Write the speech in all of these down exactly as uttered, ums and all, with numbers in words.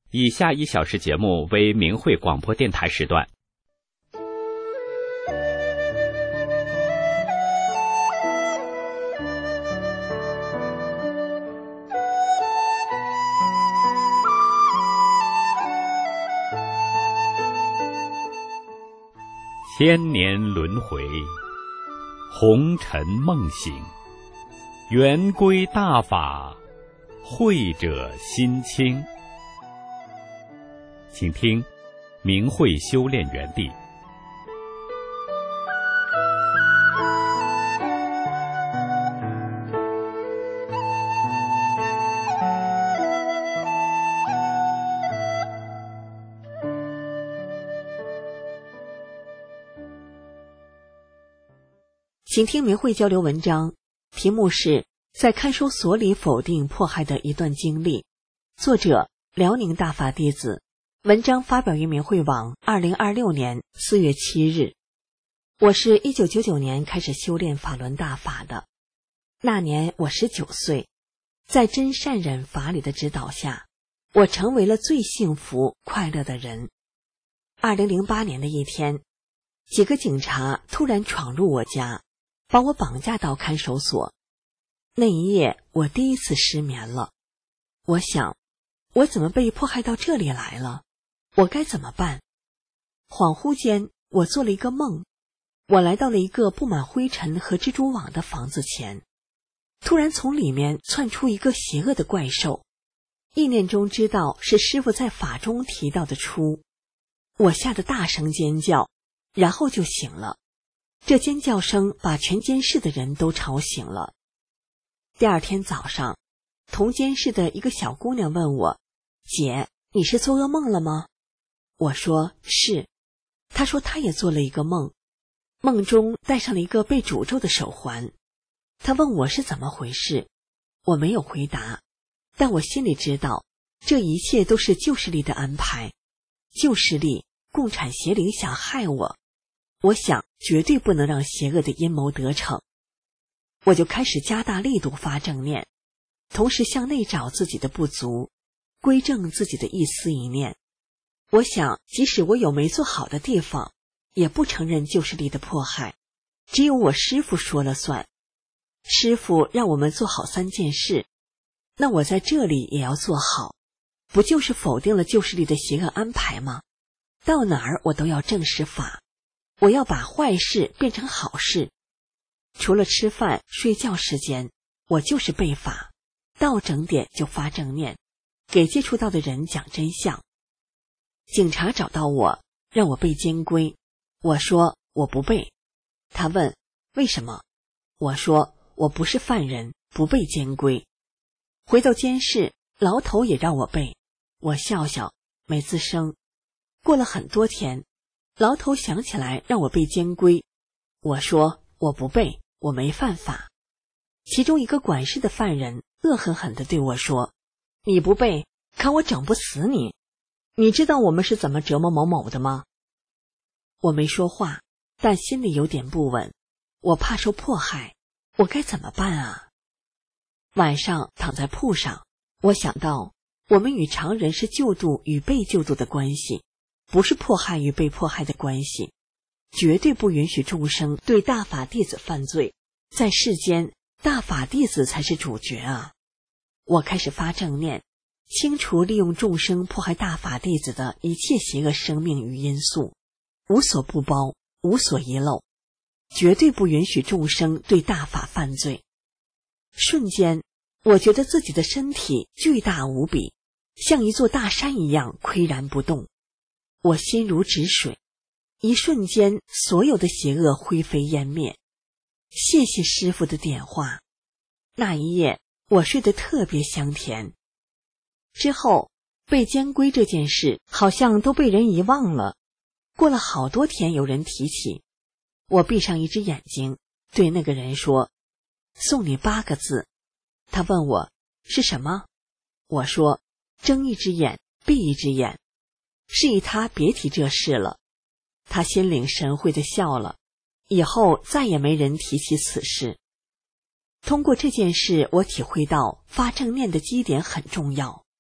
以下一小时节目为明慧广播电台时段。千年轮回，红尘梦醒，圆规大法，慧者心清。请听明慧修炼园地。 请听明慧交流文章，题目是在看守所里否定迫害的一段经历，作者辽宁大法弟子，文章发表于明慧网二零二六年四月七日。我是一九九九年开始修炼法轮大法的，那年我十九岁，在真善忍法理的指导下，我成为了最幸福快乐的人。二零零八年的一天，几个警察突然闯入我家，把我绑架到看守所。那一夜我第一次失眠了，我想，我怎么被迫害到这里来了？我该怎么办？恍惚间，我做了一个梦，我来到了一个布满灰尘和蜘蛛网的房子前，突然从里面窜出一个邪恶的怪兽，意念中知道是师父在法中提到的出，我吓得大声尖叫，然后就醒了。这尖叫声把全监室的人都吵醒了。第二天早上，同监室的一个小姑娘问我：“姐，你是做噩梦了吗？”我说是。她说她也做了一个梦，梦中戴上了一个被诅咒的手环。她问我是怎么回事，我没有回答，但我心里知道，这一切都是旧势力的安排。旧势力，共产邪灵想害我，我想绝对不能让邪恶的阴谋得逞。我就开始加大力度发正念，同时向内找自己的不足，归正自己的一思一念。我想，即使我有没做好的地方，也不承认旧势力的迫害，只有我师父说了算。师父让我们做好三件事，那我在这里也要做好，不就是否定了旧势力的邪恶安排吗？到哪儿我都要正视法，我要把坏事变成好事。除了吃饭睡觉时间，我就是背法，到整点就发正念，给接触到的人讲真相。警察找到我，让我背监规，我说我不背。他问为什么，我说我不是犯人，不背监规。回到监室，牢头也让我背，我笑笑没吱声。过了很多天，牢头想起来让我背监规，我说我不背，我没犯法。其中一个管事的犯人恶狠狠地对我说：“你不背，看我整不死你！你知道我们是怎么折磨某某的吗？”我没说话，但心里有点不稳，我怕受迫害，我该怎么办啊？晚上躺在铺上，我想到我们与常人是救度与被救度的关系，不是迫害与被迫害的关系，绝对不允许众生对大法弟子犯罪，在世间大法弟子才是主角啊！我开始发正念，清除利用众生迫害大法弟子的一切邪恶生命与因素，无所不包，无所遗漏，绝对不允许众生对大法犯罪。瞬间，我觉得自己的身体巨大无比，像一座大山一样岿然不动。我心如止水，一瞬间所有的邪恶灰飞烟灭。谢谢师父的点化，那一夜我睡得特别香甜。之后背监规这件事好像都被人遗忘了，过了好多天有人提起，我闭上一只眼睛，对那个人说：“送你八个字。”他问我是什么，我说：“睁一只眼闭一只眼。”示意他别提这事了。他心领神会地笑了，以后再也没人提起此事。通过这件事，我体会到发正念的基点很重要，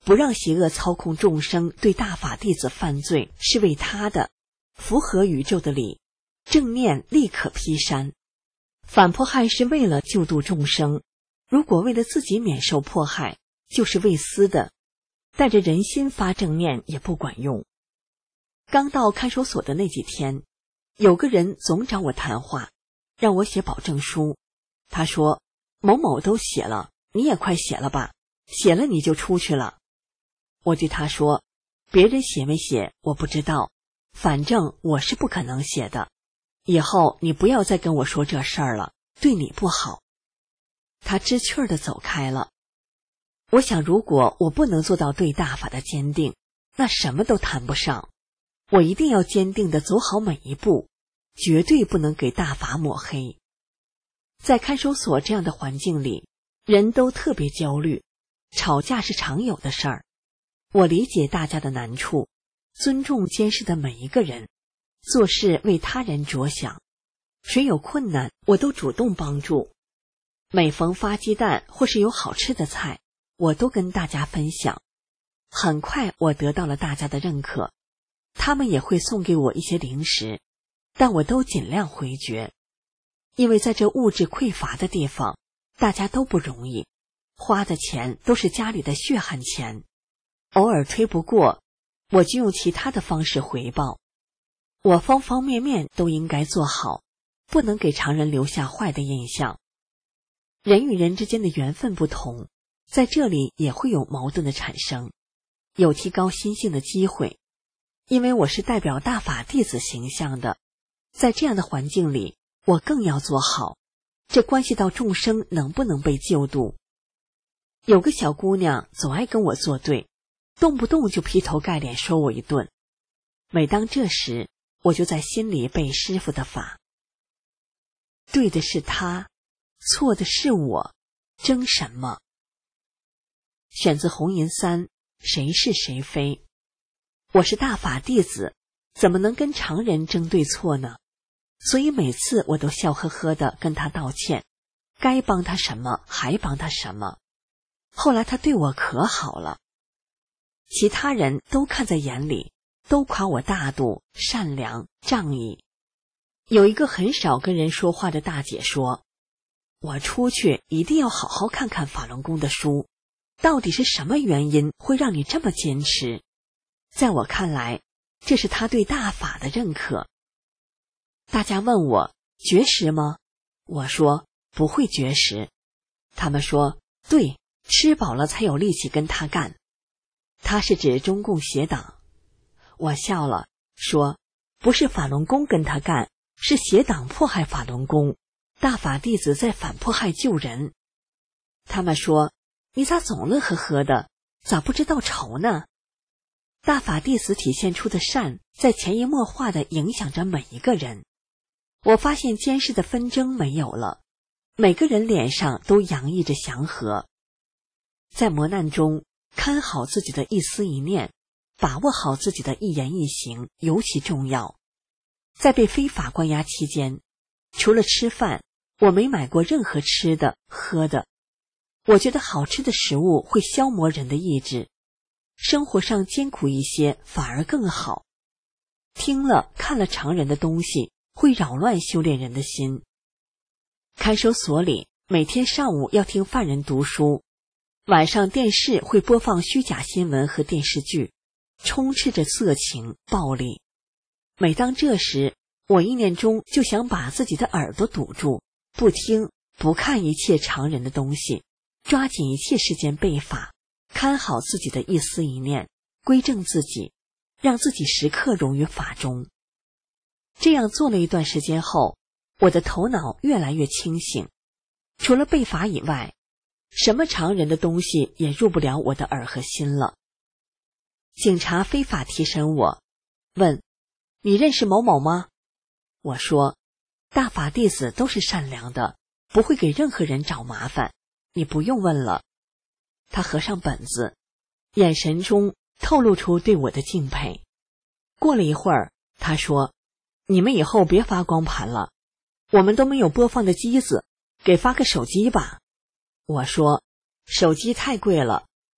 不让邪恶操控众生，对大法弟子犯罪，是为他的，符合宇宙的理，正念立可劈山。反迫害是为了救度众生，如果为了自己免受迫害，就是为私的，带着人心发正念也不管用。刚到看守所的那几天，有个人总找我谈话，让我写保证书。他说，某某都写了，你也快写了吧，写了你就出去了。我对他说，别人写没写我不知道，反正我是不可能写的，以后你不要再跟我说这事儿了，对你不好。他知趣儿地走开了。我想，如果我不能做到对大法的坚定，那什么都谈不上。我一定要坚定地走好每一步，绝对不能给大法抹黑。在看守所这样的环境里，人都特别焦虑，吵架是常有的事儿。我理解大家的难处，尊重监视的每一个人，做事为他人着想，谁有困难我都主动帮助。每逢发鸡蛋或是有好吃的菜，我都跟大家分享。很快我得到了大家的认可，他们也会送给我一些零食，但我都尽量回绝。因为在这物质匮乏的地方，大家都不容易，花的钱都是家里的血汗钱，偶尔推不过，我就用其他的方式回报。我方方面面都应该做好，不能给常人留下坏的印象。人与人之间的缘分不同，在这里也会有矛盾的产生，有提高心性的机会。因为我是代表大法弟子形象的，在这样的环境里，我更要做好，这关系到众生能不能被救度。有个小姑娘总爱跟我作对，动不动就劈头盖脸说我一顿。每当这时，我就在心里背师父的法。对的是他，错的是我，争什么？选自红银三，谁是谁非？我是大法弟子，怎么能跟常人争对错呢？所以每次我都笑呵呵地跟他道歉，该帮他什么还帮他什么。后来他对我可好了，其他人都看在眼里，都夸我大度、善良、仗义。有一个很少跟人说话的大姐说，我出去一定要好好看看法轮功的书，到底是什么原因会让你这么坚持？在我看来，这是他对大法的认可。大家问我绝食吗？我说不会绝食。他们说对，吃饱了才有力气跟他干。他是指中共邪党。我笑了，说不是法轮功跟他干，是邪党迫害法轮功，大法弟子在反迫害救人。他们说你咋总乐呵呵的，咋不知道愁呢？大法弟子体现出的善，在潜移默化地影响着每一个人。我发现监视的纷争没有了，每个人脸上都洋溢着祥和。在磨难中，看好自己的一思一念，把握好自己的一言一行尤其重要。在被非法关押期间，除了吃饭，我没买过任何吃的喝的。我觉得好吃的食物会消磨人的意志，生活上艰苦一些反而更好。听了看了常人的东西，会扰乱修炼人的心。看守所里每天上午要听犯人读书，晚上电视会播放虚假新闻和电视剧，充斥着色情暴力。每当这时，我意念中就想把自己的耳朵堵住，不听不看一切常人的东西，抓紧一切时间背法，看好自己的一思一念，归正自己，让自己时刻融于法中。这样做了一段时间后，我的头脑越来越清醒，除了背法以外，什么常人的东西也入不了我的耳和心了。警察非法提审我，问你认识某某吗？我说大法弟子都是善良的，不会给任何人找麻烦，你不用问了。他合上本子，眼神中透露出对我的敬佩。过了一会儿，他说你们以后别发光盘了，我们都没有播放的机子，给发个手机吧。我说手机太贵了，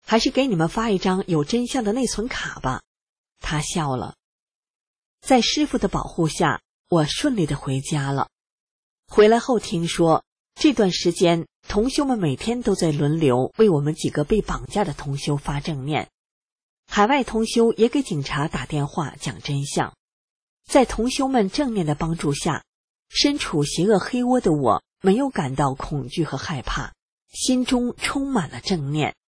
还是给你们发一张有真相的内存卡吧。他笑了。在师傅的保护下，我顺利地回家了。回来后听说，这段时间同修们每天都在轮流为我们几个被绑架的同修发正念，海外同修也给警察打电话讲真相。在同修们正念的帮助下，身处邪恶黑窝的我没有感到恐惧和害怕，心中充满了正念。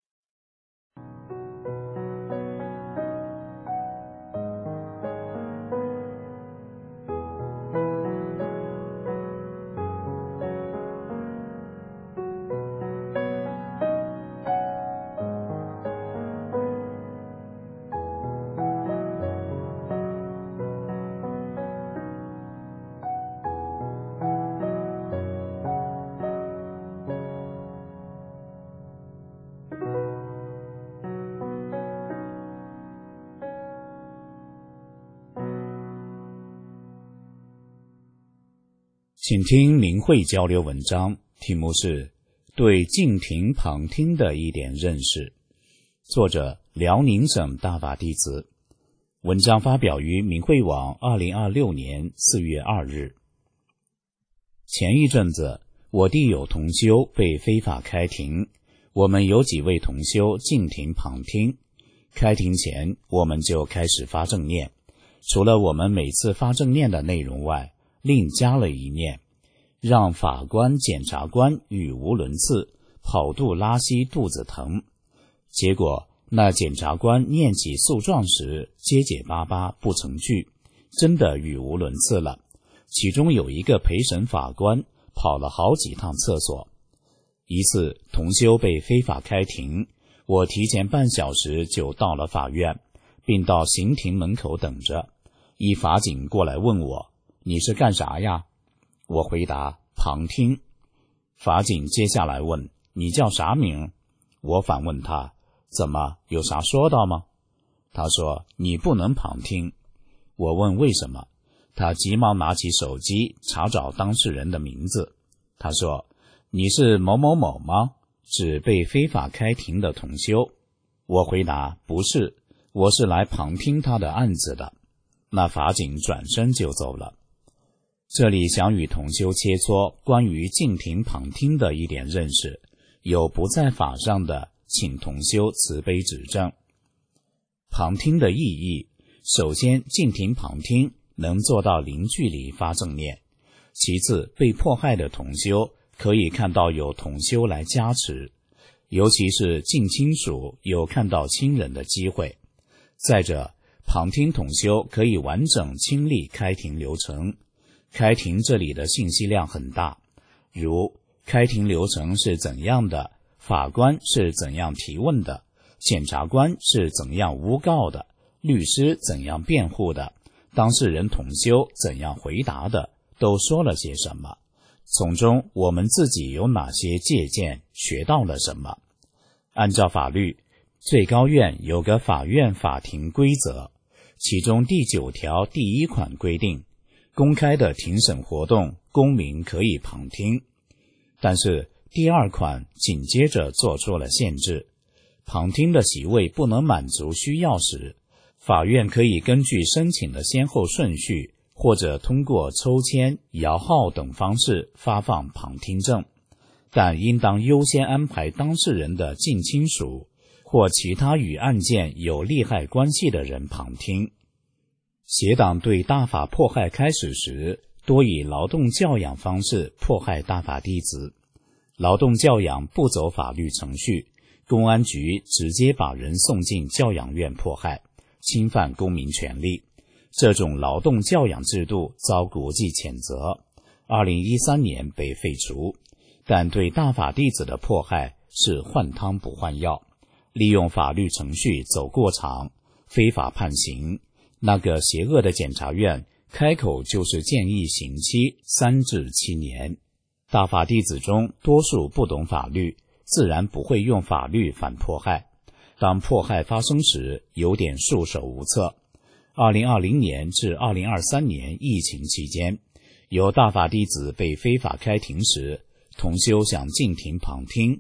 请听明慧交流文章，题目是对静听旁听的一点认识，作者辽宁省大法弟子。文章发表于明慧网二零二六年四月二日。前一阵子，我地有同修被非法开庭，我们有几位同修静听旁听。开庭前，我们就开始发正念，除了我们每次发正念的内容外，另加了一念，让法官检察官语无伦次，跑肚拉稀肚子疼。结果那检察官念起诉状时结结巴巴不成句，真的语无伦次了。其中有一个陪审法官跑了好几趟厕所。一次同修被非法开庭，我提前半小时就到了法院，并到刑庭门口等着。一法警过来问我，你是干啥呀？我回答旁听。法警接下来问，你叫啥名？我反问他，怎么有啥说道吗？他说，你不能旁听。我问为什么？他急忙拿起手机查找当事人的名字。他说，你是某某某吗？指被非法开庭的同修。我回答，不是，我是来旁听他的案子的。那法警转身就走了。这里想与同修切磋关于静听旁听的一点认识，有不在法上的，请同修慈悲指正。旁听的意义，首先静听旁听能做到零距离发正念，其次被迫害的同修可以看到有同修来加持，尤其是近亲属有看到亲人的机会。再者，旁听同修可以完整亲历开庭流程。开庭这里的信息量很大，如开庭流程是怎样的，法官是怎样提问的，检察官是怎样诬告的，律师怎样辩护的，当事人同修怎样回答的，都说了些什么，从中我们自己有哪些借鉴，学到了什么。按照法律，最高院有个法院法庭规则，其中第九条第一款规定，公开的庭审活动，公民可以旁听。但是第二款紧接着做出了限制，旁听的席位不能满足需要时，法院可以根据申请的先后顺序，或者通过抽签、摇号等方式发放旁听证，但应当优先安排当事人的近亲属或其他与案件有利害关系的人旁听。邪党对大法迫害开始时，多以劳动教养方式迫害大法弟子。劳动教养不走法律程序，公安局直接把人送进教养院迫害，侵犯公民权利。这种劳动教养制度遭国际谴责，二零一三年被废除。但对大法弟子的迫害是换汤不换药，利用法律程序走过场，非法判刑。那个邪恶的检察院开口就是建议刑期三至七年。大法弟子中多数不懂法律，自然不会用法律反迫害。当迫害发生时，有点束手无策。二零二零年至二零二三年疫情期间，有大法弟子被非法开庭时，同修想静听旁听，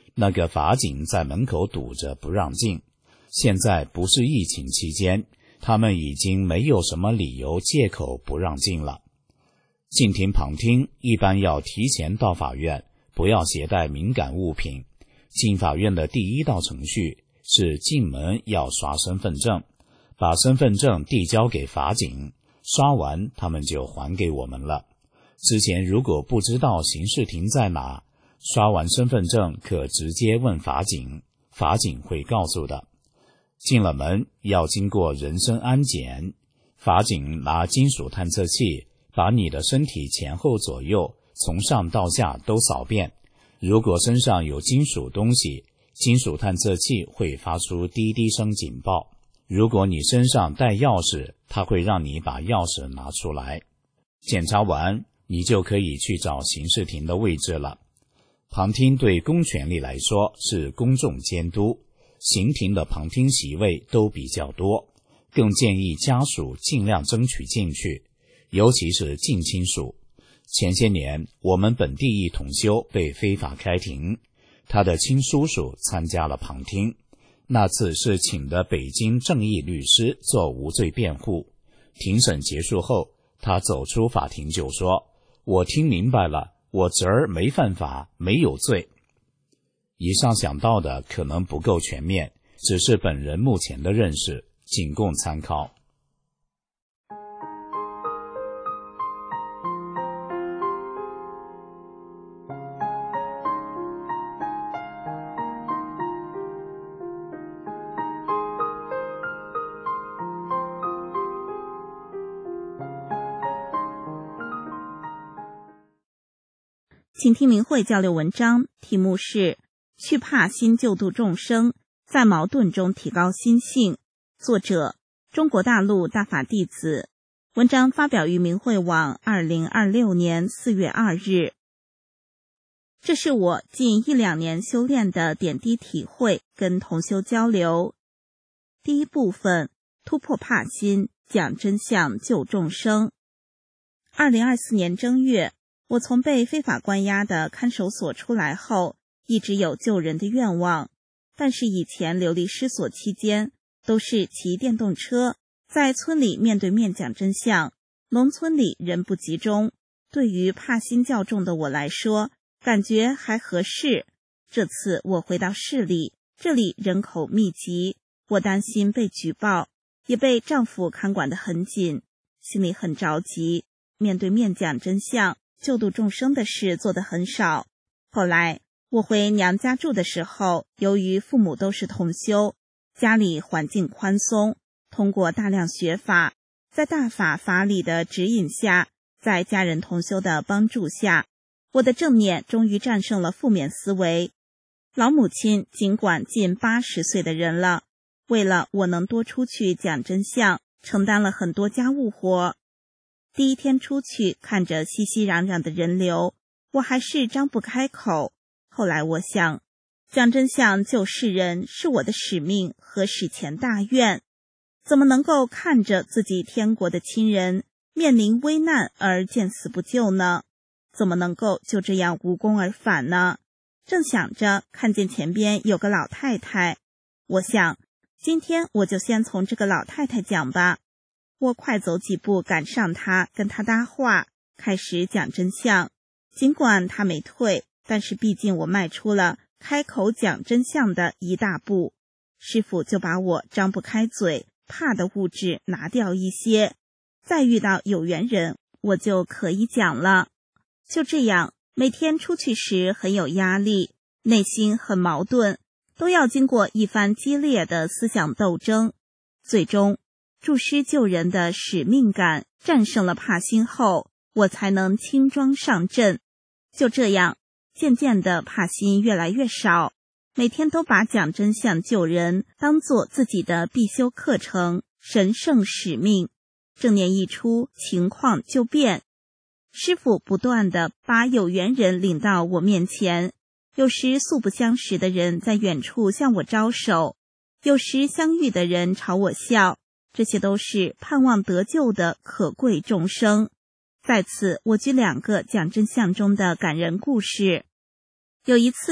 那个法警在门口堵着不让进。现在不是疫情期间，他们已经没有什么理由借口不让进了。进庭旁听一般要提前到法院，不要携带敏感物品。进法院的第一道程序是进门要刷身份证，把身份证递交给法警，刷完他们就还给我们了。之前如果不知道刑事庭在哪，刷完身份证可直接问法警，法警会告诉的。进了门要经过人身安检，法警拿金属探测器把你的身体前后左右从上到下都扫遍，如果身上有金属东西，金属探测器会发出滴滴声警报。如果你身上带钥匙，它会让你把钥匙拿出来。检查完你就可以去找刑事庭的位置了。旁听对公权力来说是公众监督，刑庭的旁听席位都比较多，更建议家属尽量争取进去，尤其是近亲属。前些年我们本地一同修被非法开庭，他的亲叔叔参加了旁听，那次是请的北京正义律师做无罪辩护。庭审结束后，他走出法庭就说，我听明白了，我侄儿没犯法，没有罪。以上想到的可能不够全面，只是本人目前的认识，仅供参考。 请听明慧交流文章，题目是去怕心救度众生，在矛盾中提高心性，作者中国大陆大法弟子，文章发表于明慧网二零二六年四月二日。这是我近一两年修炼的点滴体会，跟同修交流。第一部分，突破怕心，讲真相救众生。二零二四年正月，我从被非法关押的看守所出来后，一直有救人的愿望，但是以前流离失所期间，都是骑电动车，在村里面对面讲真相。农村里人不集中，对于怕心较重的我来说，感觉还合适。这次我回到市里，这里人口密集，我担心被举报，也被丈夫看管得很紧，心里很着急。面对面讲真相救度众生的事做得很少。后来我回娘家住的时候，由于父母都是同修，家里环境宽松，通过大量学法，在大法法理的指引下，在家人同修的帮助下，我的正念终于战胜了负面思维。老母亲尽管近八十岁的人了，为了我能多出去讲真相，承担了很多家务活。第一天出去，看着熙熙攘攘的人流，我还是张不开口。后来我想，讲真相救世人是我的使命和史前大愿，怎么能够看着自己天国的亲人面临危难而见死不救呢？怎么能够就这样无功而返呢？正想着，看见前边有个老太太，我想，今天我就先从这个老太太讲吧。我快走几步赶上她，跟她搭话，开始讲真相。尽管她没退，但是毕竟我迈出了开口讲真相的一大步。师父就把我张不开嘴怕的物质拿掉一些，再遇到有缘人，我就可以讲了。就这样，每天出去时很有压力，内心很矛盾，都要经过一番激烈的思想斗争。最终助师救人的使命感战胜了怕心后，我才能轻装上阵。就这样，渐渐的怕心越来越少，每天都把讲真相救人当作自己的必修课程，神圣使命。正念一出，情况就变。师父不断地把有缘人领到我面前，有时素不相识的人在远处向我招手，有时相遇的人朝我笑，这些都是盼望得救的可贵众生。在此，我举两个讲真相中的感人故事。有一次，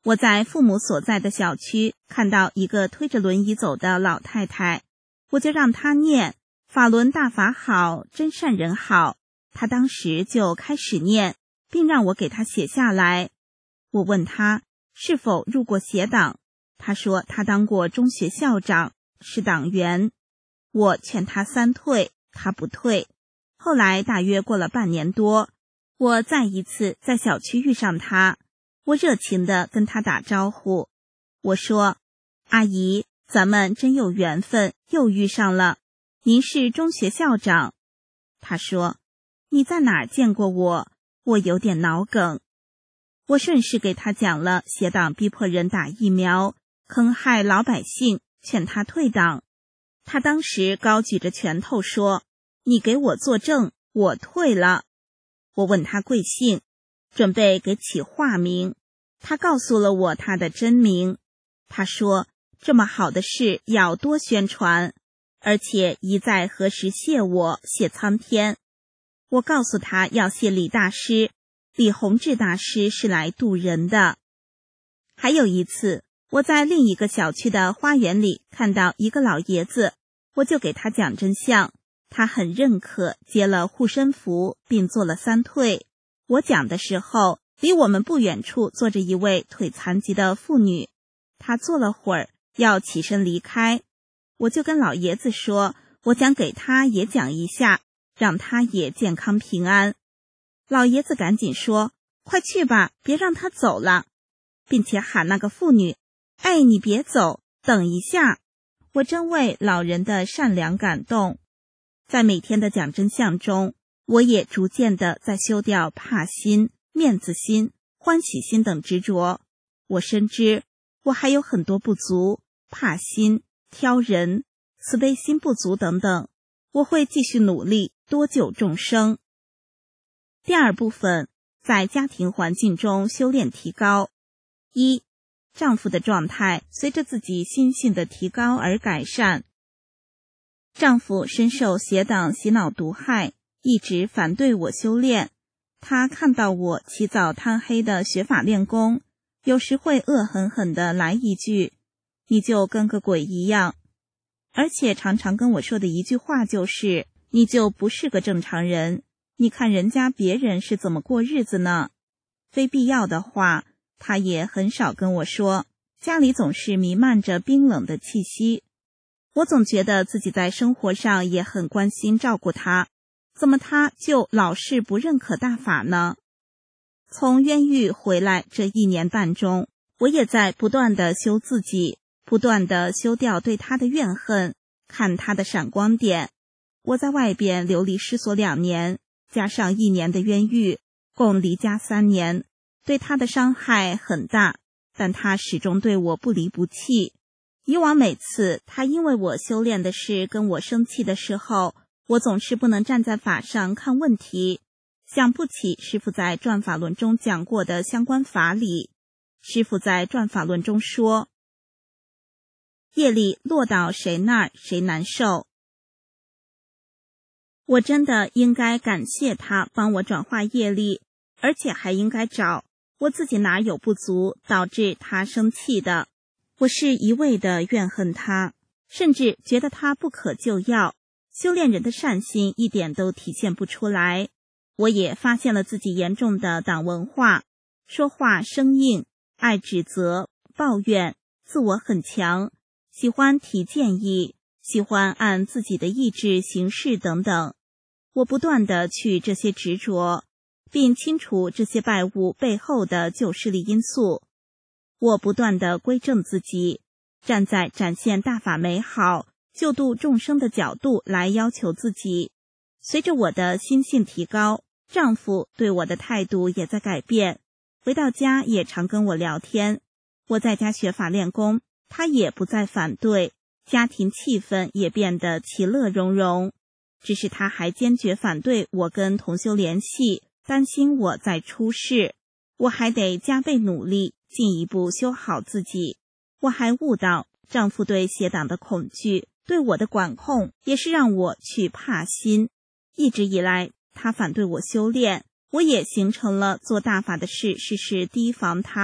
我在父母所在的小区看到一个推着轮椅走的老太太，我就让她念法轮大法好，真善人好。她当时就开始念，并让我给她写下来。我问她是否入过邪党，她说她当过中学校长，是党员。我劝她三退，她不退。后来大约过了半年多，我再一次在小区遇上她，我热情地跟她打招呼。我说：阿姨，咱们真有缘分，又遇上了。您是中学校长。她说：你在哪儿见过我？我有点脑梗。我顺势给她讲了邪党逼迫人打疫苗，坑害老百姓，劝她退党。她当时高举着拳头说：你给我作证，我退了。我问她贵姓，准备给起化名。她告诉了我她的真名。她说这么好的事要多宣传，而且一再何时谢我，谢苍天。我告诉她要谢李大师，李洪志大师是来渡人的。还有一次，我在另一个小区的花园里看到一个老爷子，我就给他讲真相，他很认可，接了护身符，并做了三退。我讲的时候，离我们不远处坐着一位腿残疾的妇女，她坐了会儿，要起身离开。我就跟老爷子说，我想给他也讲一下，让他也健康平安。老爷子赶紧说，快去吧，别让他走了，并且喊那个妇女，哎，你别走，等一下。我真为老人的善良感动。在每天的讲真相中，我也逐渐的在修掉怕心、面子心、欢喜心等执着。我深知我还有很多不足，怕心、挑人、慈悲心不足等等，我会继续努力，多救众生。第二部分，在家庭环境中修炼提高。一，丈夫的状态随着自己心性的提高而改善。丈夫深受邪党洗脑毒害，一直反对我修炼。他看到我起早贪黑的学法练功，有时会恶狠狠地来一句，你就跟个鬼一样。而且常常跟我说的一句话就是，你就不是个正常人，你看人家别人是怎么过日子呢？非必要的话他也很少跟我说，家里总是弥漫着冰冷的气息。我总觉得自己在生活上也很关心照顾他，怎么他就老是不认可大法呢？从冤狱回来这一年半中，我也在不断地修自己，不断地修掉对他的怨恨，看他的闪光点。我在外边流离失所两年，加上一年的冤狱，共离家三年，对他的伤害很大，但他始终对我不离不弃。以往每次他因为我修炼的事跟我生气的时候，我总是不能站在法上看问题，想不起师父在转法轮中讲过的相关法理。师父在转法轮中说，业力落到谁那儿谁难受。我真的应该感谢他帮我转化业力，而且还应该找我自己哪有不足导致他生气的。我是一味的怨恨他，甚至觉得他不可救药，修炼人的善心一点都体现不出来。我也发现了自己严重的党文化，说话生硬，爱指责、抱怨，自我很强，喜欢提建议，喜欢按自己的意志行事等等。我不断地去这些执着，并清除这些败物背后的旧势力因素。我不断地归正自己，站在展现大法美好、救度众生的角度来要求自己。随着我的心性提高，丈夫对我的态度也在改变，回到家也常跟我聊天。我在家学法练功，他也不再反对，家庭气氛也变得其乐融融。只是他还坚决反对我跟同修联系，担心我再出事。我还得加倍努力，进一步修好自己。我还悟到，丈夫对邪党的恐惧，对我的管控，也是让我去怕心。一直以来，他反对我修炼，我也形成了做大法的事，事事提防他，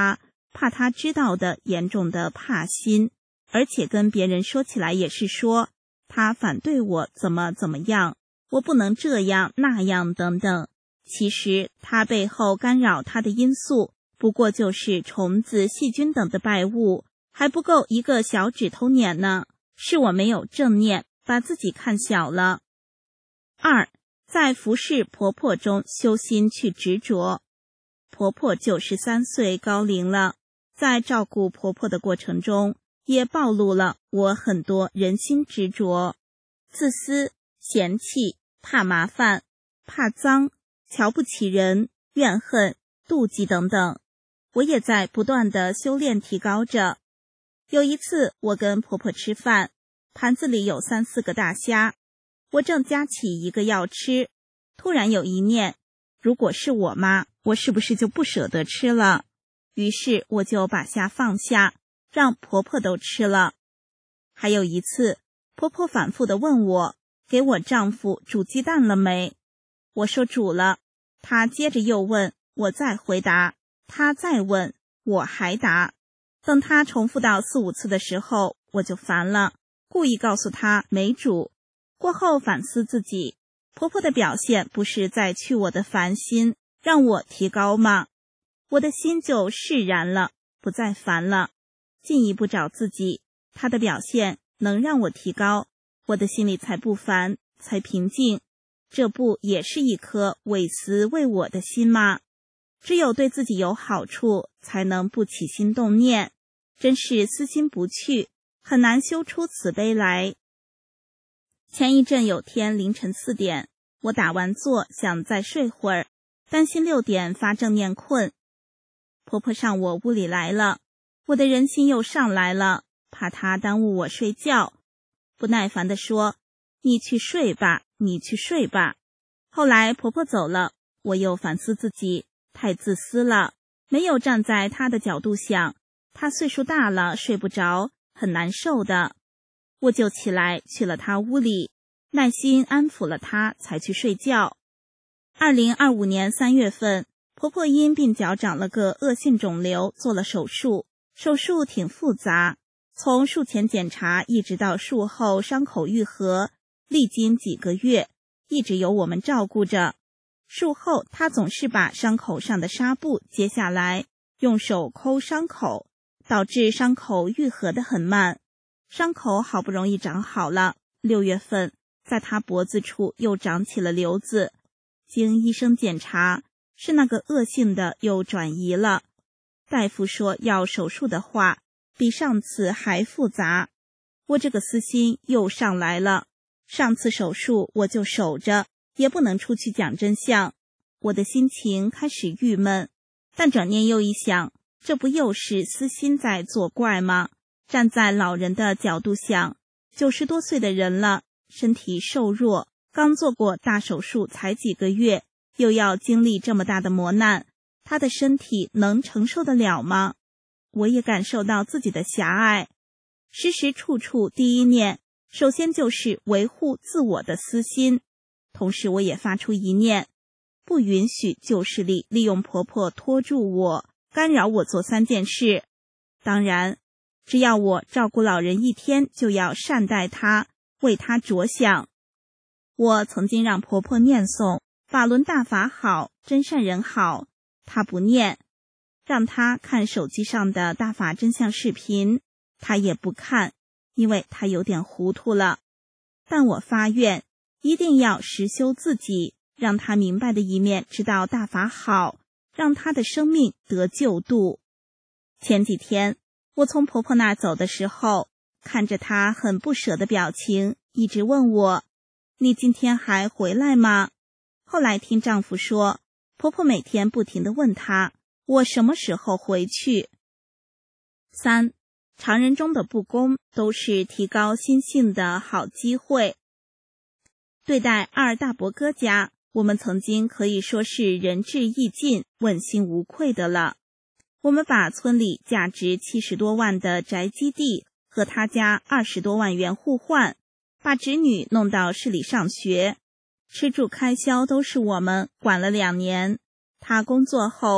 怕她知道的严重的怕心，而且跟别人说起来也是说她反对我怎么怎么样，我不能这样那样等等。其实她背后干扰她的因素不过就是虫子、细菌等的败物，还不够一个小指头捻呢，是我没有正念，把自己看小了。二，在服侍婆婆中修心去执着。婆婆九十三岁高龄了，在照顾婆婆的过程中，也暴露了我很多人心执着，自私、嫌弃、怕麻烦、怕脏、瞧不起人、怨恨、妒忌等等。我也在不断的修炼提高着。有一次我跟婆婆吃饭，盘子里有三四个大虾，我正夹起一个要吃，突然有一念，如果是我妈，我是不是就不舍得吃了？于是我就把虾放下，让婆婆都吃了。还有一次，婆婆反复地问我，给我丈夫煮鸡蛋了没？我说煮了，她接着又问，我再回答，她再问，我还答。等她重复到四五次的时候，我就烦了，故意告诉她没煮。过后反思自己，婆婆的表现不是在去我的烦心，让我提高吗？我的心就释然了，不再烦了。进一步找自己，她的表现能让我提高，我的心里才不烦，才平静。这不也是一颗为私为我的心吗？只有对自己有好处，才能不起心动念。真是私心不去，很难修出慈悲来。前一阵有天凌晨四点，我打完坐想再睡会儿，担心六点发正念困。婆婆上我屋里来了，我的人心又上来了，怕她耽误我睡觉，不耐烦地说，你去睡吧，你去睡吧。后来婆婆走了，我又反思自己太自私了，没有站在她的角度想，她岁数大了睡不着，很难受的。我就起来去了她屋里，耐心安抚了她，才去睡觉。二零二五年三月份，婆婆因鬓角长了个恶性肿瘤，做了手术。手术挺复杂，从术前检查一直到术后伤口愈合，历经几个月，一直由我们照顾着。术后她总是把伤口上的纱布揭下来，用手抠伤口，导致伤口愈合得很慢。伤口好不容易长好了，六月份在她脖子处又长起了瘤子，经医生检查，是那个恶性的又转移了。大夫说要手术的话，比上次还复杂。我这个私心又上来了，上次手术我就守着，也不能出去讲真相。我的心情开始郁闷，但转念又一想，这不又是私心在作怪吗？站在老人的角度想，九十多岁的人了，身体瘦弱，刚做过大手术才几个月，又要经历这么大的磨难，他的身体能承受得了吗？我也感受到自己的狭隘，时时处处第一念，首先就是维护自我的私心。同时我也发出一念，不允许旧势力利用婆婆拖住我，干扰我做三件事。当然，只要我照顾老人一天，就要善待她，为她着想。我曾经让婆婆念诵法轮大法好，真善人好，她不念；让她看手机上的大法真相视频，她也不看，因为她有点糊涂了。但我发愿，一定要实修自己，让她明白的一面知道大法好，让她的生命得救度。前几天我从婆婆那走的时候，看着她很不舍的表情，一直问我，你今天还回来吗？后来听丈夫说，婆婆每天不停地问她，我什么时候回去？三，常人中的不公都是提高心性的好机会。对待二大伯哥家，我们曾经可以说是仁至义尽，问心无愧的了。我们把村里价值七十多万的宅基地和他家二十多万元互换，把侄女弄到市里上学，吃住开销都是我们管了两年。他工作后，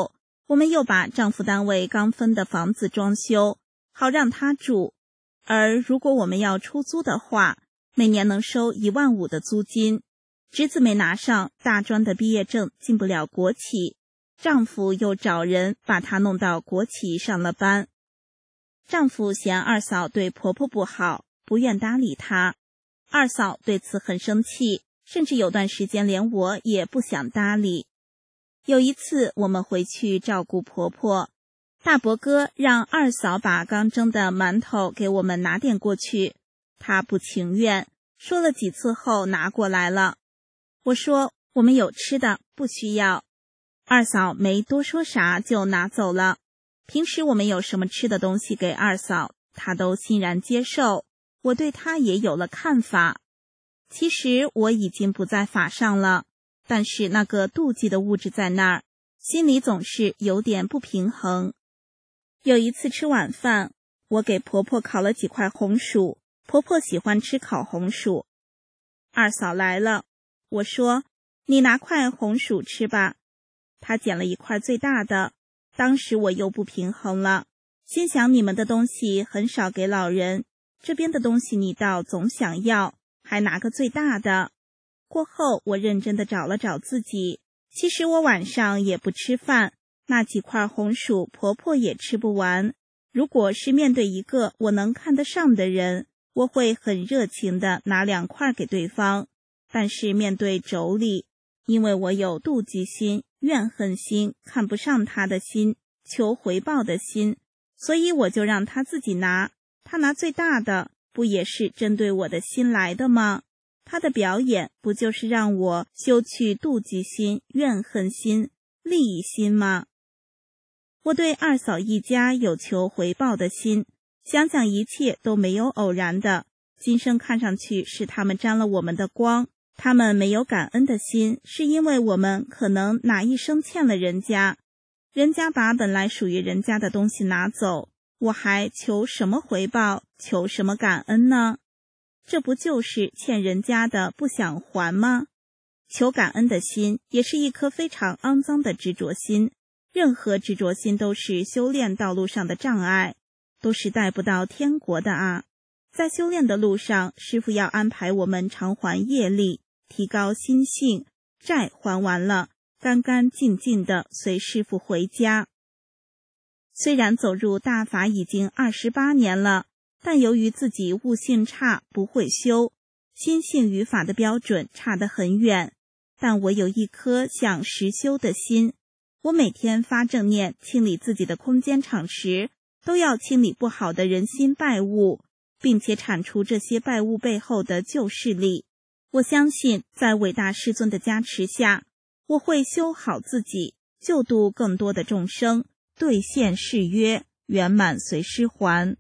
我们又把丈夫单位刚分的房子装修，好让他住。而如果我们要出租的话，每年能收一万五的租金。侄子没拿上大专的毕业证，进不了国企，丈夫又找人把她弄到国企上了班。丈夫嫌二嫂对婆婆不好，不愿搭理她。二嫂对此很生气，甚至有段时间连我也不想搭理。有一次我们回去照顾婆婆，大伯哥让二嫂把刚蒸的馒头给我们拿点过去，她不情愿，说了几次后拿过来了。我说我们有吃的，不需要。二嫂没多说啥就拿走了。平时我们有什么吃的东西给二嫂，她都欣然接受，我对她也有了看法。其实我已经不在法上了，但是那个妒忌的物质在那儿，心里总是有点不平衡。有一次吃晚饭，我给婆婆烤了几块红薯，婆婆喜欢吃烤红薯。二嫂来了，我说你拿块红薯吃吧。她捡了一块最大的，当时我又不平衡了，心想你们的东西很少给老人，这边的东西你倒总想要，还拿个最大的。过后我认真地找了找自己，其实我晚上也不吃饭，那几块红薯婆婆也吃不完。如果是面对一个我能看得上的人，我会很热情地拿两块给对方，但是面对妯娌，因为我有妒忌心、怨恨心、看不上他的心、求回报的心，所以我就让他自己拿。他拿最大的，不也是针对我的心来的吗？他的表演不就是让我修去妒忌心、怨恨心、利益心吗？我对二嫂一家有求回报的心，想想一切都没有偶然的，今生看上去是他们沾了我们的光。他们没有感恩的心，是因为我们可能哪一生欠了人家，人家把本来属于人家的东西拿走，我还求什么回报，求什么感恩呢？这不就是欠人家的不想还吗？求感恩的心也是一颗非常肮脏的执着心，任何执着心都是修炼道路上的障碍，都是带不到天国的啊。在修炼的路上，师父要安排我们偿还业力，提高心性，债还完了，干干净净的随师父回家。虽然走入大法已经二十八年了，但由于自己悟性差，不会修，心性与法的标准差得很远。但我有一颗想实修的心，我每天发正念清理自己的空间场时，都要清理不好的人心败物，并且铲除这些败物背后的旧势力。我相信在伟大师尊的加持下，我会修好自己，救度更多的众生，兑现誓约，圆满随师还。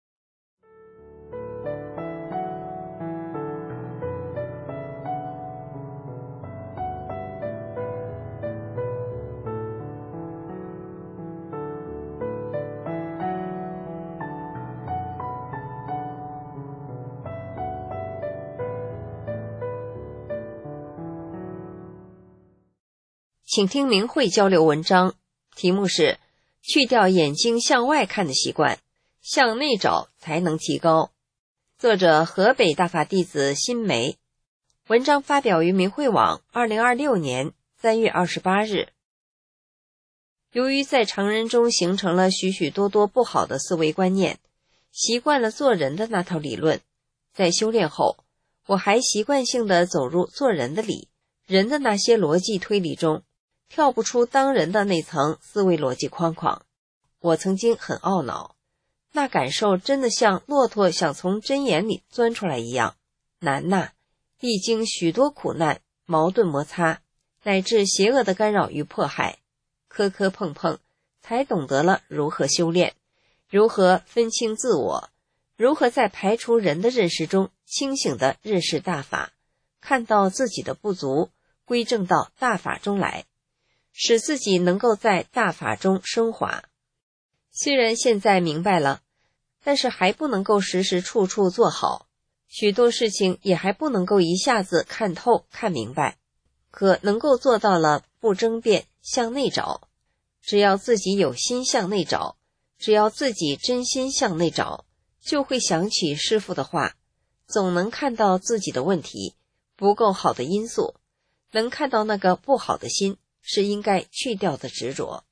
请听明慧交流文章，题目是去掉眼睛向外看的习惯，向内找才能提高。作者河北大法弟子辛梅，文章发表于明慧网二零二六年三月二十八日。由于在常人中形成了许许多多不好的思维观念，习惯了做人的那套理论，在修炼后，我还习惯性地走入做人的理，人的那些逻辑推理中，跳不出当人的那层思维逻辑框框。我曾经很懊恼，那感受真的像骆驼想从针眼里钻出来一样难呐！历经许多苦难、矛盾摩擦，乃至邪恶的干扰与迫害，磕磕碰碰，才懂得了如何修炼，如何分清自我，如何在排除人的认识中清醒地认识大法，看到自己的不足，归正到大法中来，使自己能够在大法中升华。虽然现在明白了，但是还不能够时时处处做好，许多事情也还不能够一下子看透看明白，可能够做到了不争辩，向内找， 只要自己有心向内找，只要自己真心向内找，就会想起师父的话，总能看到自己的问题，不够好的因素，能看到那个不好的心，是应该去掉的执着。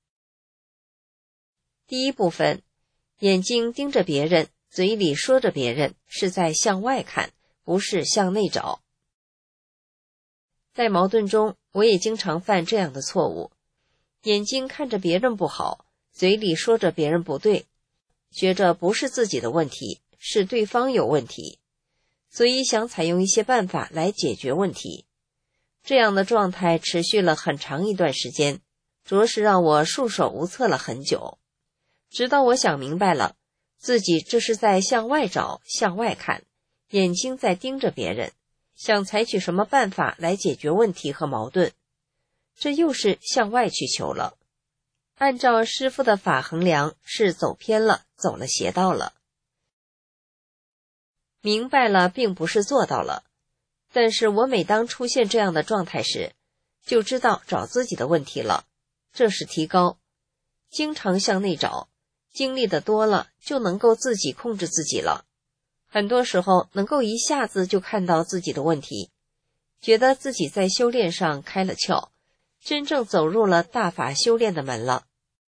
第一部分，眼睛盯着别人，嘴里说着别人，是在向外看，不是向内找。在矛盾中，我也经常犯这样的错误，眼睛看着别人不好，嘴里说着别人不对，觉着不是自己的问题，是对方有问题，所以想采用一些办法来解决问题。这样的状态持续了很长一段时间，着实让我束手无策了很久。直到我想明白了，自己这是在向外找，向外看，眼睛在盯着别人，想采取什么办法来解决问题和矛盾，这又是向外去求了。按照师父的法衡量，是走偏了，走了邪道了。明白了并不是做到了，但是我每当出现这样的状态时，就知道找自己的问题了，这是提高。经常向内找，经历的多了，就能够自己控制自己了。很多时候能够一下子就看到自己的问题，觉得自己在修炼上开了窍，真正走入了大法修炼的门了。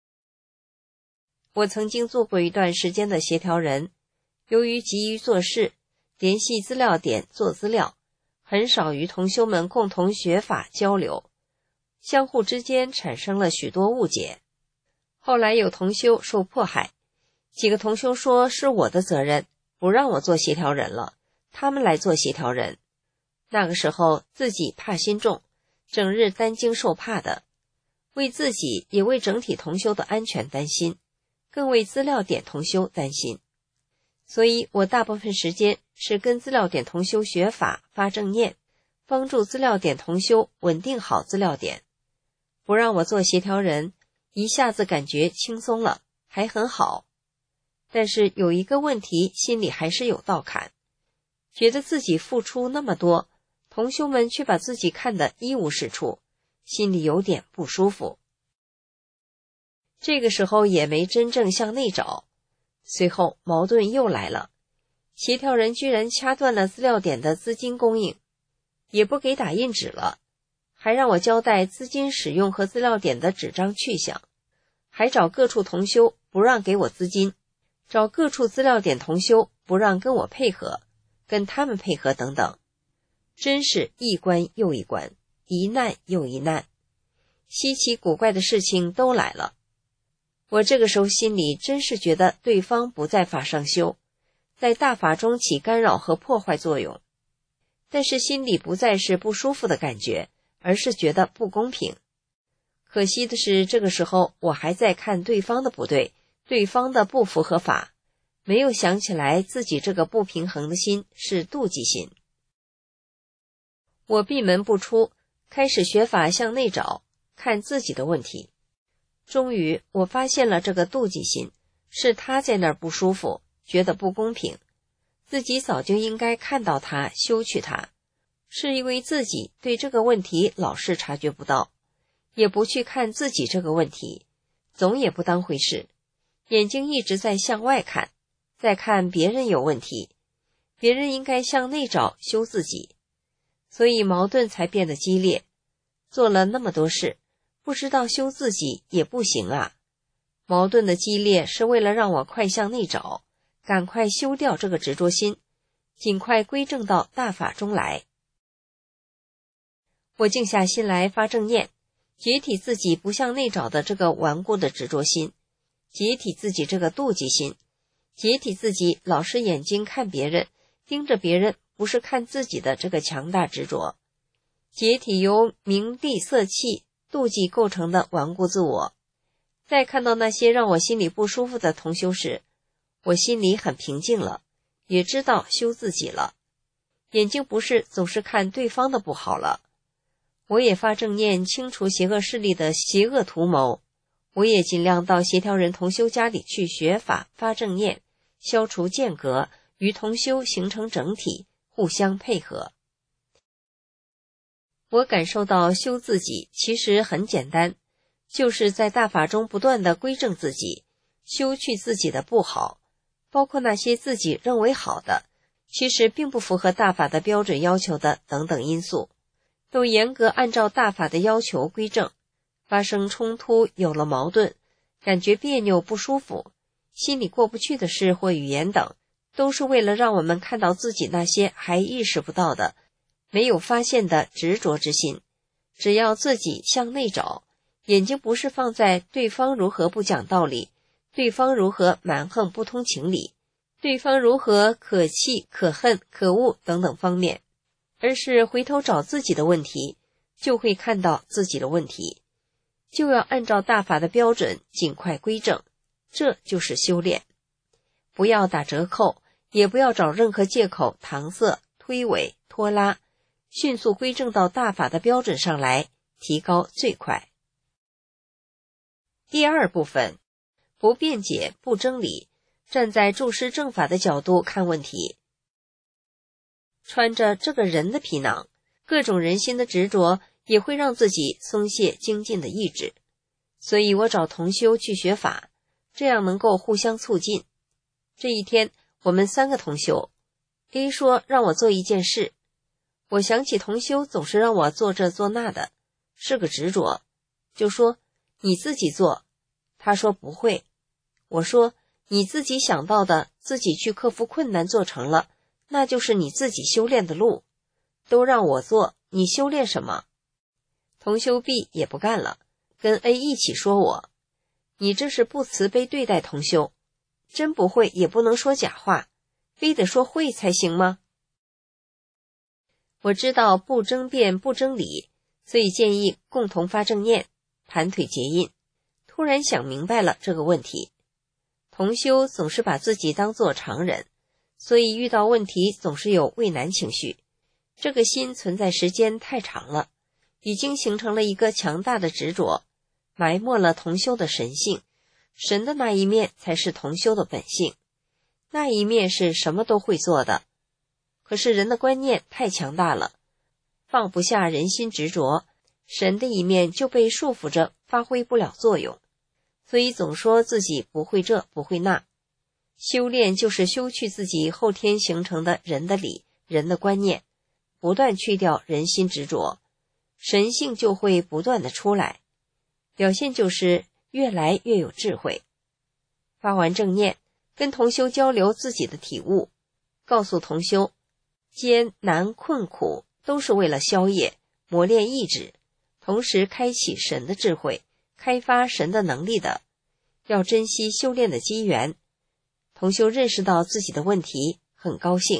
我曾经做过一段时间的协调人，由于急于做事，联系资料点做资料，很少与同修们共同学法交流，相互之间产生了许多误解。后来有同修受迫害，几个同修说是我的责任，不让我做协调人了，他们来做协调人。那个时候自己怕心重，整日担惊受怕的，为自己也为整体同修的安全担心，更为资料点同修担心。所以我大部分时间是跟资料点同修学法发正念，帮助资料点同修稳定好资料点。不让我做协调人，一下子感觉轻松了，还很好。但是有一个问题，心里还是有道坎，觉得自己付出那么多，同修们却把自己看得一无是处，心里有点不舒服。这个时候也没真正向内找，随后矛盾又来了，协调人居然掐断了资料点的资金供应，也不给打印纸了，还让我交代资金使用和资料点的纸张去向，还找各处同修不让给我资金，找各处资料点同修不让跟我配合，跟他们配合等等，真是一关又一关，一难又一难，稀奇古怪的事情都来了。我这个时候心里真是觉得对方不在法上修，在大法中起干扰和破坏作用，但是心里不再是不舒服的感觉，而是觉得不公平。可惜的是，这个时候我还在看对方的不对，对方的不符合法，没有想起来自己这个不平衡的心是妒忌心。我闭门不出，开始学法向内找，看自己的问题。终于我发现了这个妒忌心，是他在那儿不舒服，觉得不公平，自己早就应该看到他，修去他，是因为自己对这个问题老是察觉不到，也不去看自己这个问题，总也不当回事，眼睛一直在向外看，在看别人有问题，别人应该向内找修自己，所以矛盾才变得激烈。做了那么多事，不知道修自己也不行啊。矛盾的激烈是为了让我快向内找，赶快修掉这个执着心，尽快归正到大法中来。我静下心来发正念，解体自己不向内找的这个顽固的执着心，解体自己这个妒忌心，解体自己老是眼睛看别人，盯着别人不是看自己的这个强大执着，解体由名利色气妒忌构成的顽固自我。在看到那些让我心里不舒服的同修时，我心里很平静了，也知道修自己了，眼睛不是总是看对方的不好了。我也发正念清除邪恶势力的邪恶图谋，我也尽量到协调人同修家里去学法发正念，消除间隔，与同修形成整体，互相配合。我感受到修自己其实很简单， 就是在大法中不断地归正自己，修去自己的不好，包括那些自己认为好的，其实并不符合大法的标准要求的等等因素，都严格按照大法的要求归正。发生冲突，有了矛盾，感觉别扭不舒服，心里过不去的事或语言等，都是为了让我们看到自己那些还意识不到的、没有发现的执着之心。只要自己向内找，眼睛不是放在对方如何不讲道理，对方如何蛮横不通情理，对方如何可气可恨可恶等等方面，而是回头找自己的问题，就会看到自己的问题，就要按照大法的标准尽快归正，这就是修炼。不要打折扣，也不要找任何借口搪塞、推诿、拖拉，迅速归正到大法的标准上来，提高最快。第二部分，不辩解不争理，站在注释正法的角度看问题。穿着这个人的皮囊，各种人心的执着也会让自己松懈精进的意志，所以我找同修去学法，这样能够互相促进。这一天我们三个同修， A 说让我做一件事，我想起同修总是让我做这做那的，是个执着，就说你自己做。他说不会，我说你自己想到的，自己去克服困难做成了，那就是你自己修炼的路，都让我做，你修炼什么？同修 B 也不干了，跟 A 一起说我，你这是不慈悲对待同修，真不会也不能说假话，非得说会才行吗？我知道不争辩不争理，所以建议共同发正念，盘腿结印。突然想明白了这个问题，同修总是把自己当作常人，所以遇到问题总是有畏难情绪，这个心存在时间太长了，已经形成了一个强大的执着，埋没了同修的神性。神的那一面才是同修的本性，那一面是什么都会做的。可是人的观念太强大了，放不下人心执着，神的一面就被束缚着，发挥不了作用，所以总说自己不会这不会那。修炼就是修去自己后天形成的人的理、人的观念，不断去掉人心执着，神性就会不断的出来，表现就是越来越有智慧。发完正念，跟同修交流自己的体悟，告诉同修，艰难困苦都是为了消业，磨练意志，同时开启神的智慧，开发神的能力的，要珍惜修炼的机缘。同修认识到自己的问题，很高兴。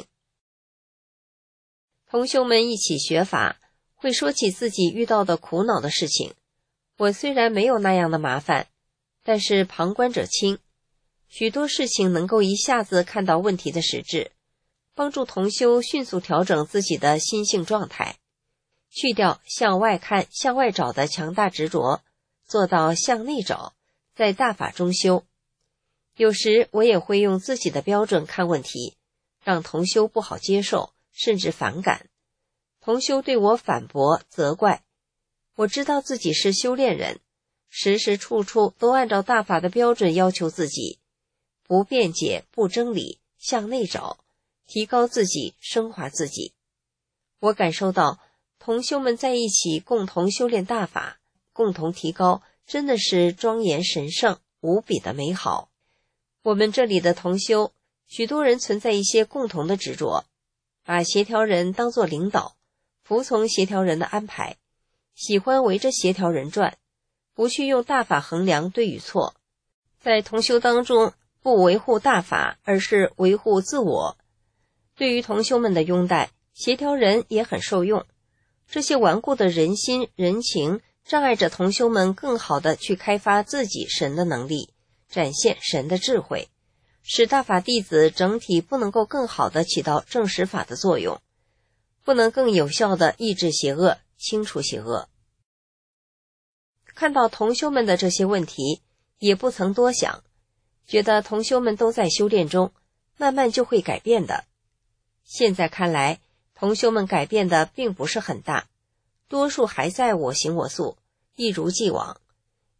同修们一起学法，会说起自己遇到的苦恼的事情。我虽然没有那样的麻烦，但是旁观者清，许多事情能够一下子看到问题的实质，帮助同修迅速调整自己的心性状态，去掉向外看向外找的强大执着，做到向内找，在大法中修。有时我也会用自己的标准看问题，让同修不好接受，甚至反感。同修对我反驳责怪，我知道自己是修炼人，时时处处都按照大法的标准要求自己，不辩解不争理，向内找，提高自己，升华自己。我感受到同修们在一起共同修炼大法，共同提高，真的是庄严神圣，无比的美好。我们这里的同修，许多人存在一些共同的执着，把协调人当作领导，服从协调人的安排，喜欢围着协调人转，不去用大法衡量对与错。在同修当中，不维护大法，而是维护自我。对于同修们的拥戴，协调人也很受用。这些顽固的人心人情，障碍着同修们更好地去开发自己神的能力，展现神的智慧，使大法弟子整体不能够更好地起到正实法的作用，不能更有效地抑制邪恶，清除邪恶。看到同修们的这些问题，也不曾多想，觉得同修们都在修炼中，慢慢就会改变的。现在看来，同修们改变的并不是很大，多数还在我行我素，一如既往。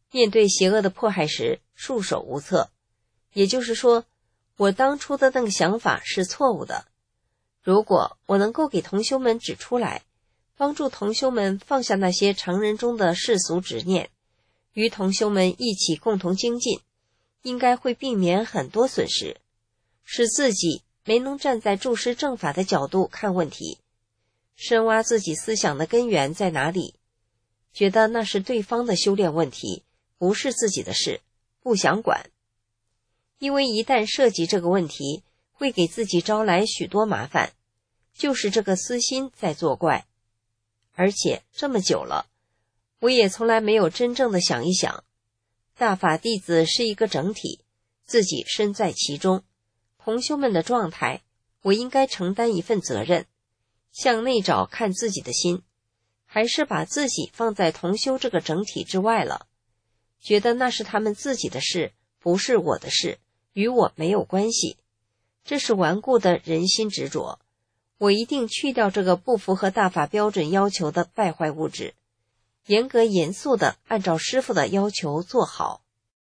面对邪恶的迫害时束手无策。也就是说，我当初的那个想法是错误的。如果我能够给同修们指出来，帮助同修们放下那些常人中的世俗执念，与同修们一起共同精进，应该会避免很多损失，使自己没能站在注师正法的角度看问题，深挖自己思想的根源在哪里，觉得那是对方的修炼问题，不是自己的事，不想管。因为一旦涉及这个问题，会给自己招来许多麻烦，就是这个私心在作怪。而且这么久了，我也从来没有真正的想一想，大法弟子是一个整体，自己身在其中，同修们的状态，我应该承担一份责任，向内找看自己的心，还是把自己放在同修这个整体之外了，觉得那是他们自己的事，不是我的事，与我没有关系。这是顽固的人心执着，我一定去掉这个不符合大法标准要求的败坏物质，严格严肃地按照师父的要求做好，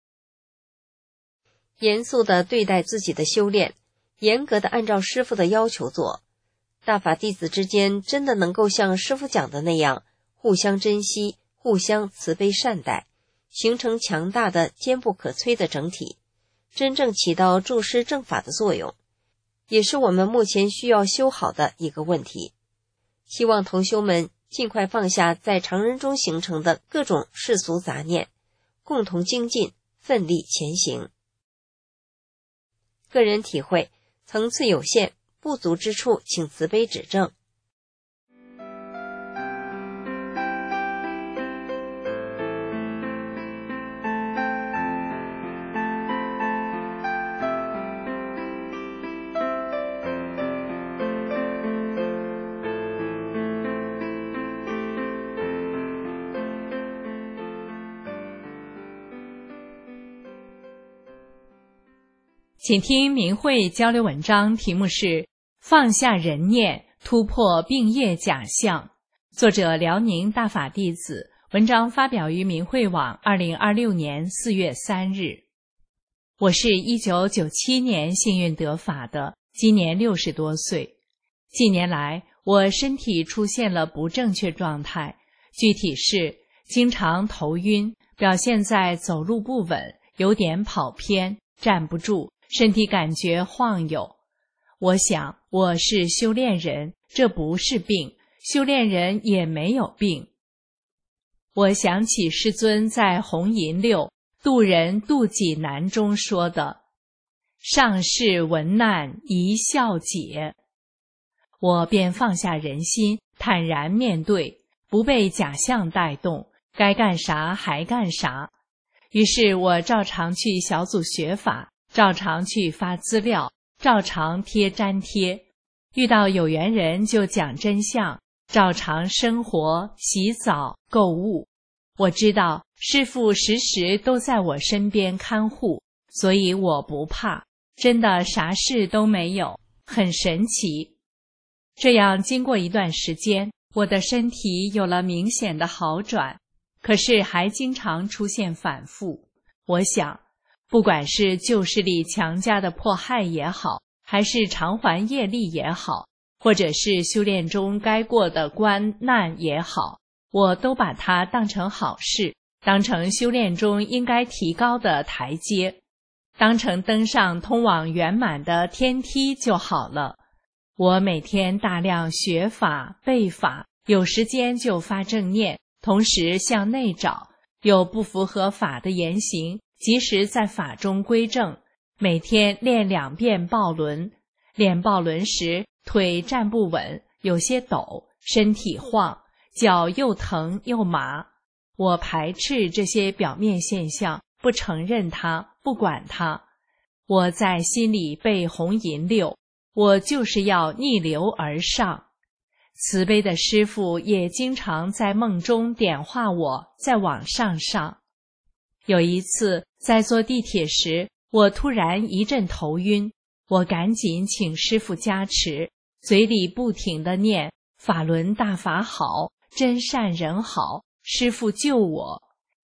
严肃地对待自己的修炼，严格地按照师父的要求做。大法弟子之间真的能够像师父讲的那样，互相珍惜，互相慈悲善待，形成强大的坚不可摧的整体，真正起到注师正法的作用，也是我们目前需要修好的一个问题。希望同修们尽快放下在常人中形成的各种世俗杂念，共同精进，奋力前行。个人体会，层次有限，不足之处请慈悲指正。 请听明慧交流文章，题目是放下人念，突破病业假象，作者辽宁大法弟子，文章发表于明慧网二零二六年四月三日。我是一九九七年幸运得法的，今年六十多岁。近年来，我身体出现了不正确状态，具体是经常头晕，表现在走路不稳，有点跑偏，站不住，身体感觉晃悠。我想我是修炼人，这不是病，修炼人也没有病。我想起师尊在红银六渡人渡己难中说的，上士闻难一笑解。我便放下人心，坦然面对，不被假象带动，该干啥还干啥。于是我照常去小组学法，照常去发资料，照常贴粘贴，遇到有缘人就讲真相，照常生活、洗澡、购物。我知道师父时时都在我身边看护，所以我不怕，真的啥事都没有，很神奇。这样经过一段时间，我的身体有了明显的好转，可是还经常出现反复。我想不管是旧势力强加的迫害也好，还是偿还业力也好，或者是修炼中该过的关难也好，我都把它当成好事，当成修炼中应该提高的台阶，当成登上通往圆满的天梯就好了。我每天大量学法背法，有时间就发正念，同时向内找，有不符合法的言行，及时在法中归正。每天练两遍抱轮，练抱轮时腿站不稳，有些抖，身体晃，脚又疼又麻。我排斥这些表面现象，不承认它，不管它。我在心里背红银六，我就是要逆流而上。慈悲的师父也经常在梦中点化我，再往上上。有一次在坐地铁时，我突然一阵头晕，我赶紧请师父加持，嘴里不停地念法轮大法好，真善人好，师父救我。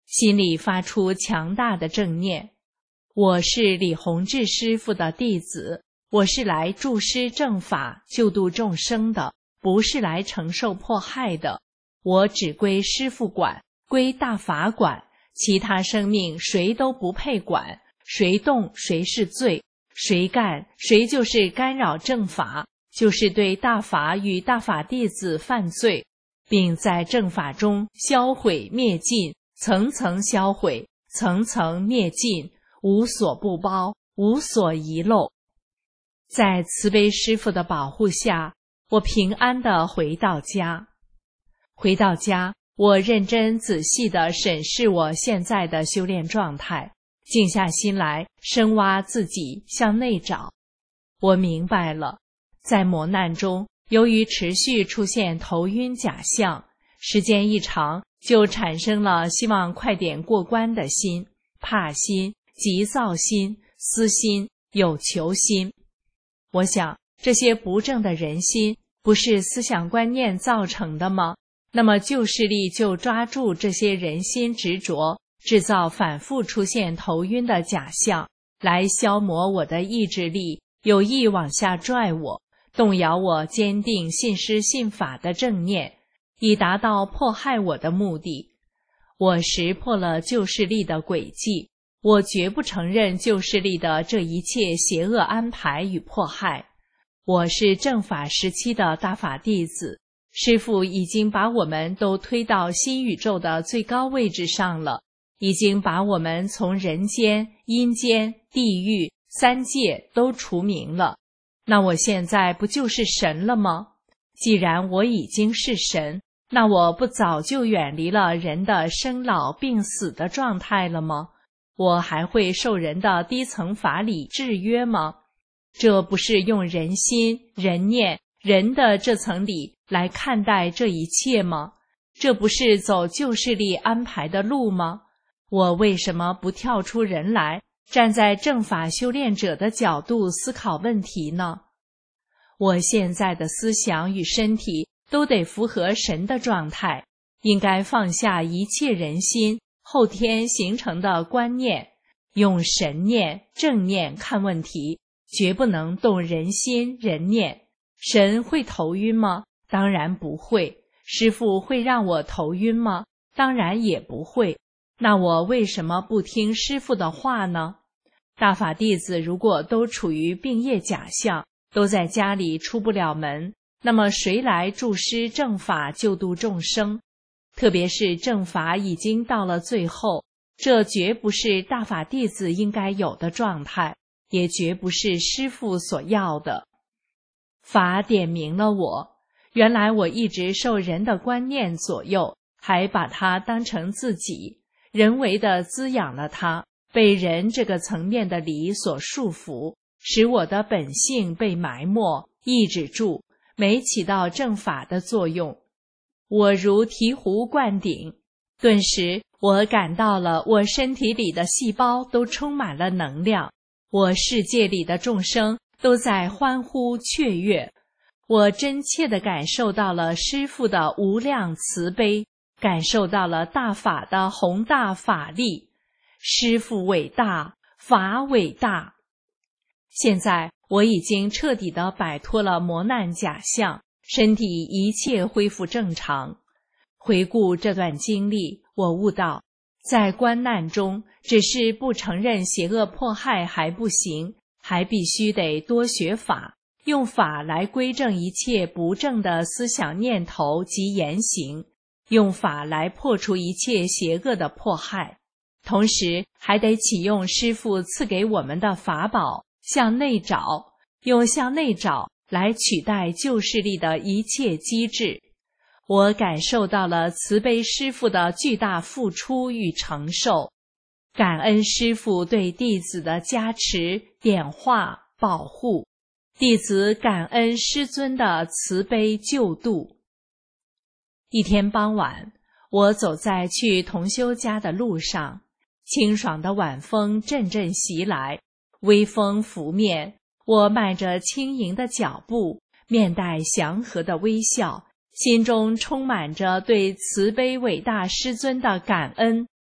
心里发出强大的正念：我是李洪志师父的弟子，我是来助师正法、救度众生的，不是来承受迫害的。我只归师父管，归大法管，其他生命谁都不配管，谁动谁是罪，谁干谁就是干扰正法，就是对大法与大法弟子犯罪，并在正法中销毁灭尽，层层销毁，层层灭尽，无所不包，无所遗漏。在慈悲师父的保护下，我平安地回到家。回到家，我认真仔细地审视我现在的修炼状态，静下心来，深挖自己，向内找。我明白了，在磨难中，由于持续出现头晕假象，时间一长，就产生了希望快点过关的心、怕心、急躁心、私心、有求心。我想，这些不正的人心，不是思想观念造成的吗？那么旧势力就抓住这些人心执着，制造反复出现头晕的假象，来消磨我的意志力，有意往下拽我，动摇我坚定信师信法的正念，以达到迫害我的目的。我识破了旧势力的诡计，我绝不承认旧势力的这一切邪恶安排与迫害。我是正法时期的大法弟子，师父已经把我们都推到新宇宙的最高位置上了，已经把我们从人间、阴间、地狱、三界都除名了。那我现在不就是神了吗？既然我已经是神，那我不早就远离了人的生老病死的状态了吗？我还会受人的低层法理制约吗？这不是用人心、人念、人的这层理来看待这一切吗？这不是走旧势力安排的路吗？我为什么不跳出人来，站在正法修炼者的角度思考问题呢？我现在的思想与身体都得符合神的状态，应该放下一切人心后天形成的观念，用神念、正念看问题，绝不能动人心、人念。神会头晕吗？当然不会。师父会让我头晕吗？当然也不会。那我为什么不听师父的话呢？大法弟子如果都处于病业假象，都在家里出不了门，那么谁来助师正法救度众生？特别是正法已经到了最后，这绝不是大法弟子应该有的状态，也绝不是师父所要的。法点明了我，原来我一直受人的观念左右，还把它当成自己，人为地滋养了它，被人这个层面的理所束缚，使我的本性被埋没、抑制住，没起到正法的作用。我如醍醐灌顶，顿时我感到了我身体里的细胞都充满了能量，我世界里的众生都在欢呼雀跃，我真切地感受到了师父的无量慈悲，感受到了大法的宏大法力。师父伟大，法伟大。现在我已经彻底地摆脱了磨难假象，身体一切恢复正常。回顾这段经历，我悟到，在观难中，只是不承认邪恶迫害还不行，还必须得多学法，用法来归正一切不正的思想念头及言行，用法来破除一切邪恶的迫害。同时还得启用师父赐给我们的法宝，向内找，用向内找来取代旧势力的一切机制。我感受到了慈悲师父的巨大付出与承受，感恩师父对弟子的加持、点化、保护，弟子感恩师尊的慈悲救度。一天傍晚，我走在去同修家的路上，清爽的晚风阵阵袭来，微风拂面，我迈着轻盈的脚步，面带祥和的微笑，心中充满着对慈悲伟大师尊的感恩、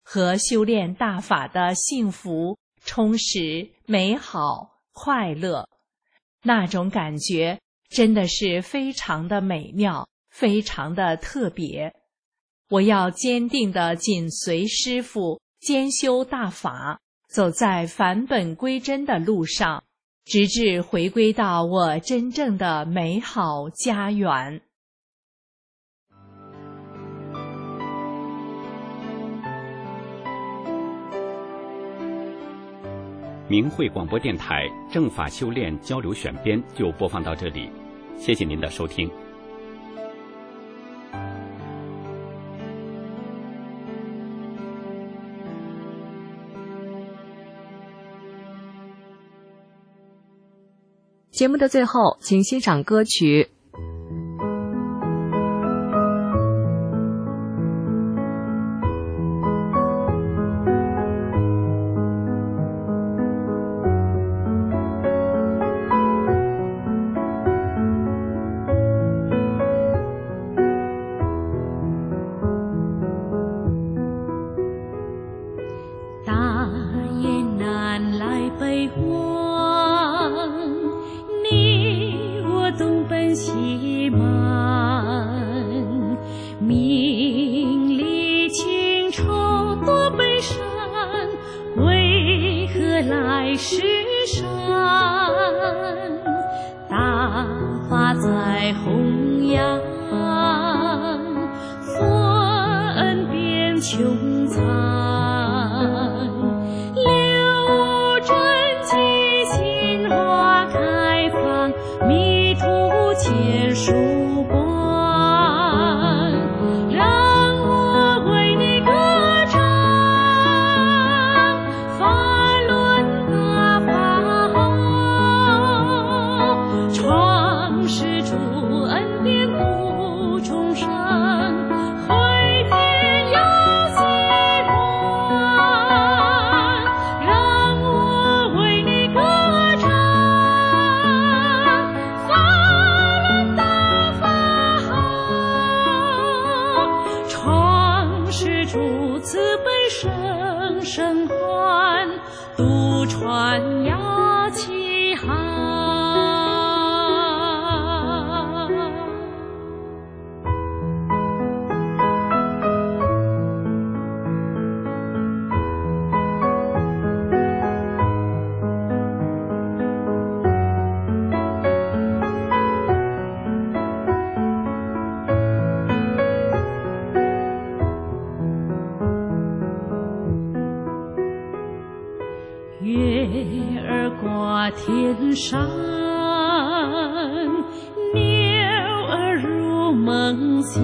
和修炼大法的幸福、充实、美好、快乐，那种感觉真的是非常的美妙，非常的特别。我要坚定地紧随师父，兼修大法，走在返本归真的路上，直至回归到我真正的美好家园。 明慧广播电台正法修炼交流选编就播放到这里，谢谢您的收听。 节目的最后，请欣赏歌曲。 天上，鸟儿入梦乡，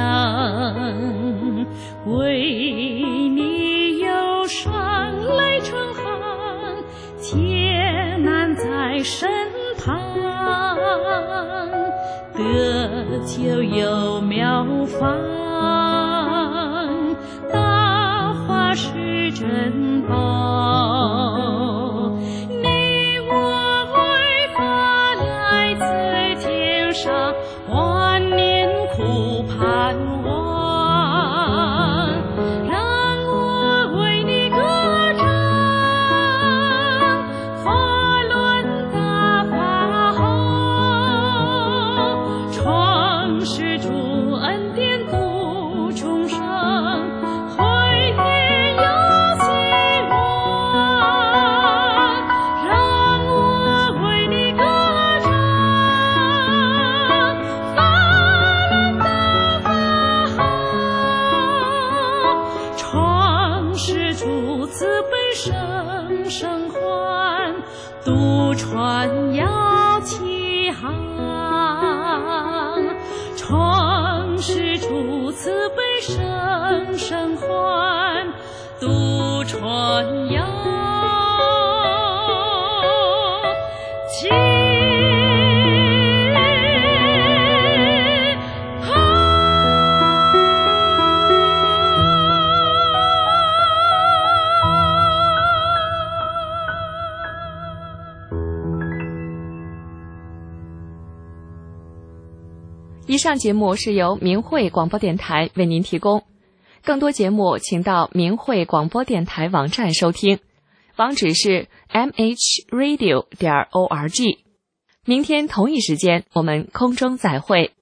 为你忧伤泪成行，艰难在身旁，得救有妙方，大法是珍宝。万年苦盼望，让我为你歌唱，法轮大法好，创世主恩典度众生，回天有希望，让我为你歌唱。慈悲生生还，渡船摇起航。创世主慈悲生生还，渡船摇起。 以上节目是由明慧广播电台为您提供。 更多节目请到明慧广播电台网站收听，网址是 m h radio 点 org。明天同一时间我们空中再会。